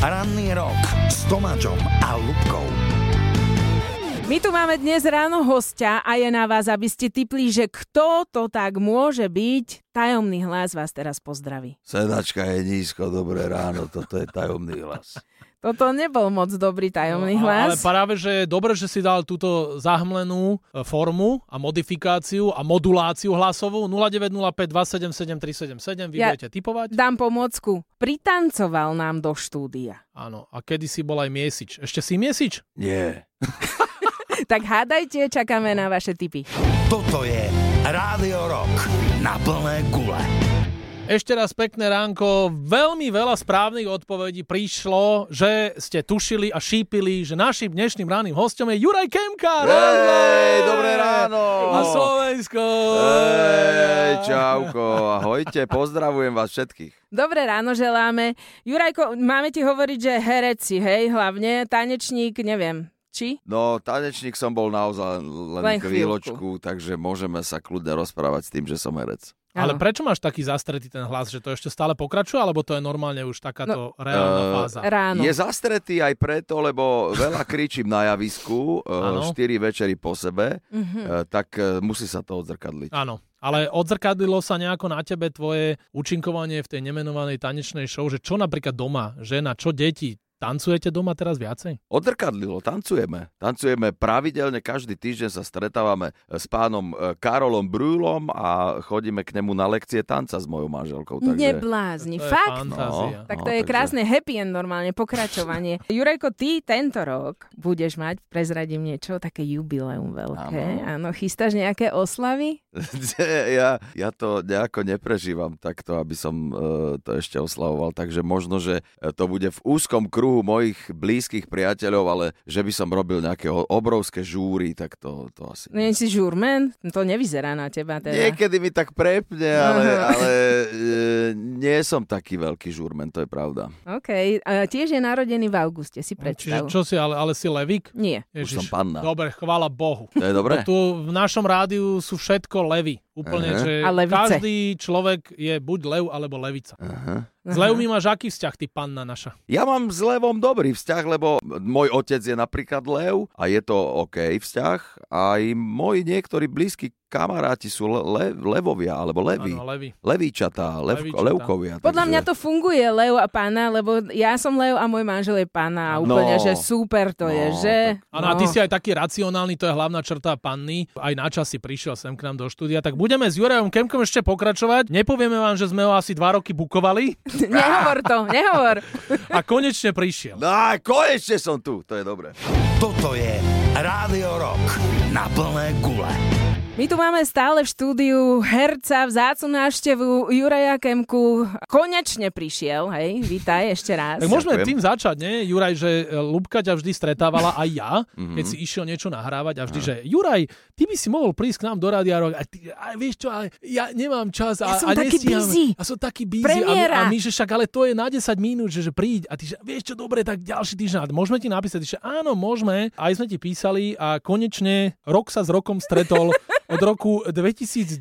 Ranný rok s Tomáčom a Ľubkou. My tu máme dnes ráno hostia a je na vás, aby ste tipli, že kto to tak môže byť. Tajomný hlas vás teraz pozdraví. Sedačka je nízko, dobré ráno, toto je tajomný hlas. Toto nebol moc dobrý tajomný hlas. Ale práve, že je dobre, že si dal túto zahmlenú formu a modifikáciu a moduláciu hlasovú 0905 277 377. Vy budete tipovať? Dám pomôcku. Pritancoval nám do štúdia. Áno, a kedy si bol aj Miesič. Ešte si Miesič? Nie. Tak hádajte, čakáme na vaše tipy. Toto je Rádio Rock na plné gule. Ešte raz pekné ránko. Veľmi veľa správnych odpovedí prišlo, že ste tušili a šípili, že našim dnešným ranným hostom je Juraj Kemka. Hej, dobré ráno. A Slovensko. Hej, čauko, ahojte, pozdravujem vás všetkých. Dobré ráno želáme. Jurajko, máme ti hovoriť, že herec si, hej, hlavne tanečník, neviem. Či? No, tanečník som bol naozaj len chvíľočku, takže môžeme sa kľudne rozprávať s tým, že som herec. Ale prečo máš taký zastretý ten hlas, že to ešte stále pokračuje, alebo to je normálne už takáto reálna fáza? Ráno. Je zastretý aj preto, lebo veľa kričím na javisku, 4 večery po sebe, tak musí sa to odzrkadliť. Áno. Ale odzrkadlilo sa nejako na tebe tvoje účinkovanie v tej nemenovanej tanečnej show, že čo napríklad doma, žena, čo deti? Tancujete doma teraz viacej? Odrkadlilo, tancujeme. Tancujeme pravidelne, každý týždeň sa stretávame s pánom Karolom Brúlom a chodíme k nemu na lekcie tanca s mojou manželkou. Takže... Neblázni, fakt? Fantázia. Tak to je krásne happy end normálne, pokračovanie. Jurajko, ty tento rok budeš mať, prezradím niečo, také jubileum veľké. Áno, chystáš nejaké oslavy? Ja to nejako neprežívam takto, aby som to ešte oslavoval, takže možno, že to bude v úzkom kruhu mojich blízkych priateľov, ale že by som robil nejaké obrovské žúry, tak to asi... Nie si žúrman? To nevyzerá na teba teda. Niekedy mi tak prepne, ale nie som taký veľký žúrman, to je pravda. OK. A tiež je narodený v auguste, si predstav. Čiže čo si, ale si levík? Nie. Už som panna. Dobre, chvála Bohu. To je dobre? Tu v našom rádiu sú všetko levy. Úplne, že každý človek je buď lev, alebo levica. S levmi máš aký vzťah, ty panna naša? Ja mám s levom dobrý vzťah, lebo môj otec je napríklad lev a je to OK vzťah. Aj moji niektorí blízki kamaráti sú levovia, alebo leví. Áno, leví. Levíčatá, levkovia. Podľa mňa to funguje, lev a panna, lebo ja som lev a môj manžel je panna. A úplne, že super to je, že? Áno, a ty si aj taký racionálny, to je hlavná črta panny. Aj na čas si prišiel sem k nám do štúdia, tak budeme s Jurajom Kemkom ešte pokračovať. Nepovieme vám, že sme ho asi 2 roky bukovali. Nehovor to, nehovor. A konečne prišiel. No, konečne som tu, to je dobré. Toto je Rádio Rock na plné gule. My tu máme stále v štúdiu herca, vzácnu návštevu Juraja Kemku. Konečne prišiel, hej, vítaj ešte raz. Tak môžeme tým začať, nie? Juraj, že Ľubka ťa vždy stretávala aj ja, keď si išiel niečo nahrávať a vždy, že Juraj, ty by si mohol prísť k nám do Rádia Rock. A vieš čo, ale ja nemám čas a nestíham. A som taký busy. A my, že však, ale to je na 10 minút, že príď. A ty, že vieš čo, dobre, tak ďalší týždeň. Môžeme ti napísať, že áno, môžeme. Aj sme ti písali a konečne rok sa s rokom stretol. Od roku 2023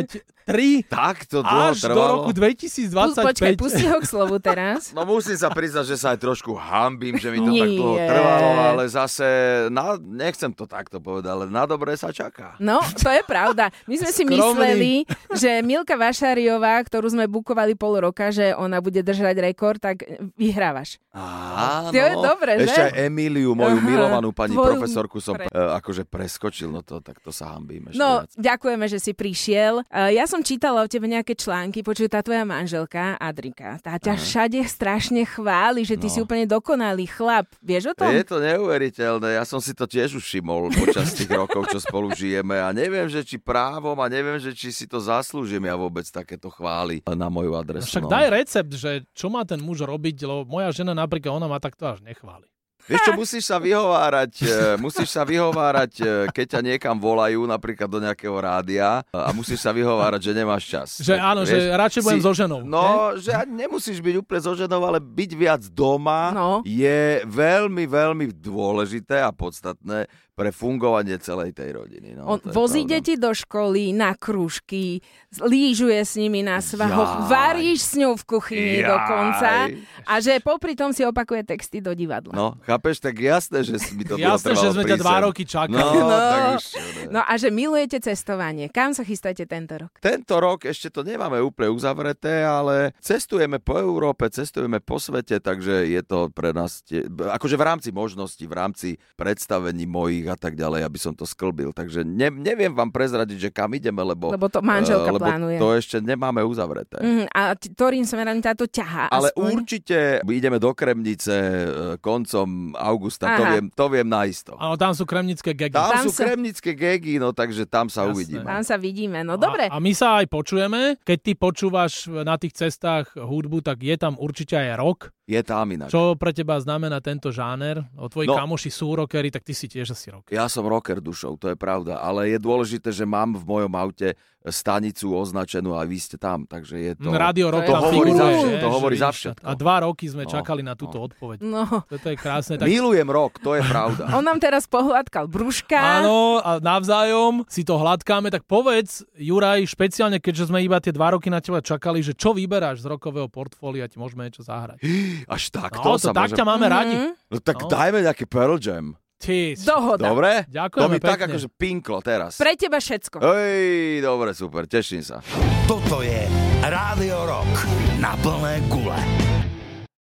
tak to dlho až trvalo. do roku 2025. Počkaj, pusti ho k slovu teraz. No musím sa priznať, že sa aj trošku hanbím, že mi to tak dlho trvalo, ale zase, nechcem to takto povedať, ale na dobre sa čaká. No, to je pravda. My sme si mysleli, že Milka Vašáriová, ktorú sme bukovali pol roka, že ona bude držať rekord, tak vyhrávaš. Áno. To je dobre, že? Ešte aj Emíliu, moju milovanú pani profesorku som akože preskočil, no to, tak to sa hanbím ešte viac. Ďakujeme, že si prišiel. Ja som čítala o tebe nejaké články, počuj, tá tvoja manželka, Adrika, tá ťa všade strašne chváli, že ty si úplne dokonalý chlap. Vieš o tom? Je to neuveriteľné, ja som si to tiež už všimol počas tých rokov, čo spolu žijeme a neviem, že či právom a neviem, že či si to zaslúžim ja vôbec takéto chvály na moju adresu. Však daj recept, že čo má ten muž robiť, lebo moja žena napríklad, ona ma takto až nechváli. Vieš čo, musíš sa vyhovárať, keď ťa niekam volajú, napríklad do nejakého rádia a musíš sa vyhovárať, že nemáš čas. Že áno, vieš, že radšej budem so ženou. No, že nemusíš byť úplne so ženou, ale byť viac doma je veľmi, veľmi dôležité a podstatné, pre fungovanie celej tej rodiny. No, vozí deti do školy, na krúžky, lyžuje s nimi na svahoch, varíš s ňou v kuchyni dokonca a že popri tom si opakuje texty do divadla. No, chápeš, tak jasné, že mi to jasné, že sme ťa 2 roky čakali. No a že milujete cestovanie. Kam sa chystáte tento rok? Tento rok ešte to nemáme úplne uzavreté, ale cestujeme po Európe, cestujeme po svete, takže je to pre nás akože v rámci možností, v rámci predstavení mojich a tak ďalej, aby som to sklbil. Takže neviem vám prezradiť, že kam ideme, lebo to manželka plánuje. To ešte nemáme uzavreté. A ktorým smerom táto ťahá? Ale aspoň? určite ideme do Kremnice koncom augusta, to viem naisto. Áno, tam sú kremnické gegy. Tam sú kremnické gegy, no takže tam sa uvidíme. Tam sa vidíme, no dobre. A my sa aj počujeme, keď ty počúvaš na tých cestách hudbu, tak je tam určite aj rock. Je tam inak. Čo pre teba znamená tento žáner? Tvoji kamoši sú rockery, tak ty si tiež asi rocker. Ja som rocker dušou, to je pravda, ale je dôležité, že mám v mojom aute stanicu označenú a vy ste tam, takže je to... Radio Rock to hovorí za všetko. A 2 roky sme čakali na túto odpoveď. No. Toto je krásne. Tak... Milujem rock, to je pravda. On nám teraz pohľadkal brúška. Áno, a navzájom si to hladkáme, tak povedz, Juraj, špeciálne, keďže sme iba tie 2 roky na teba čakali, že čo vyberáš z rockového portfólia, ti môžeme niečo zahrať. Až tak, no, to tak ťa máme radi. No tak dajme nejaký Pearl Jam. Dohoda. Dobre? Ďakujeme to mi pekne. tak akože pinklo teraz. Pre teba všetko. Ej, dobre, super, teším sa. Toto je Rádio Rock na plné gule.